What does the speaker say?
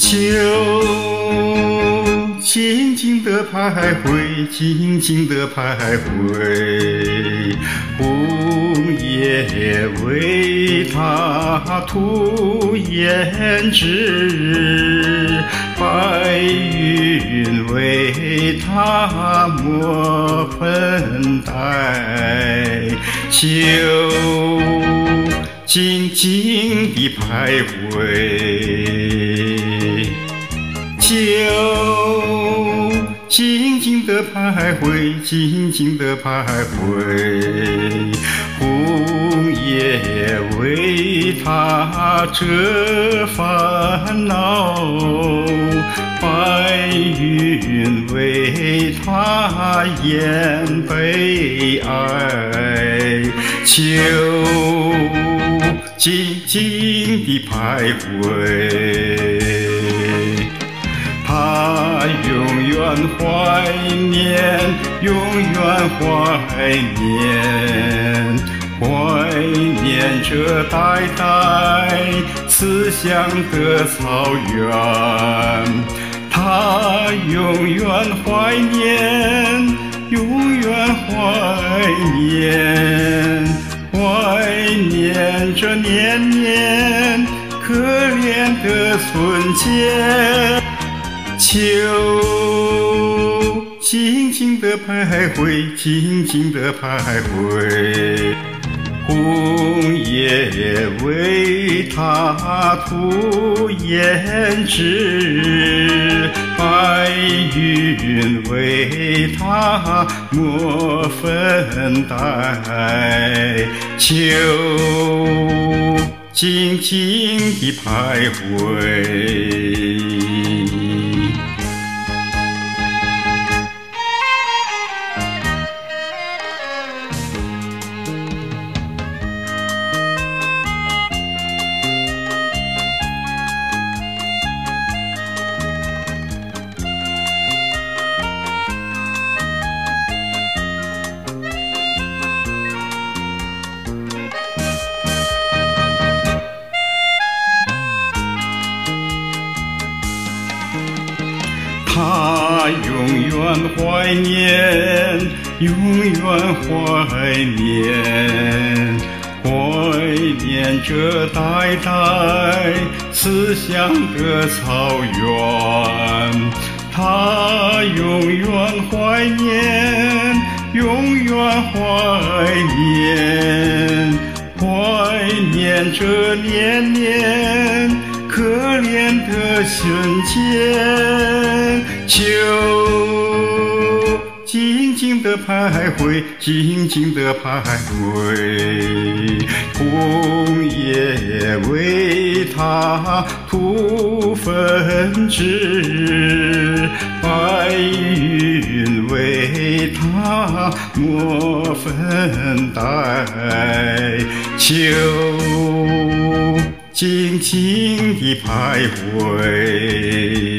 秋静静地徘徊，静静地徘徊，红叶为它涂胭脂，白云为它抹粉黛。秋静静地徘徊，秋静静地徘徊，静静地徘徊，红叶为它遮烦恼，白云为它掩悲哀。秋静静地徘徊，他永远怀念，永远怀念，怀念这代代思乡的草原。他永远怀念，永远怀念，怀念这年年可怜的瞬间。秋静静地徘徊，静静地徘徊，红叶为它涂胭脂，白云为它抹粉黛。秋静静地徘徊，他永远怀念，永远怀念，怀念这代代思乡的草原。他永远怀念，永远怀念，怀念这年年可怜的瞬间。秋静静地徘徊，静静地徘徊，红叶为它涂粉脂，白云为它抹粉黛。秋静静地徘徊。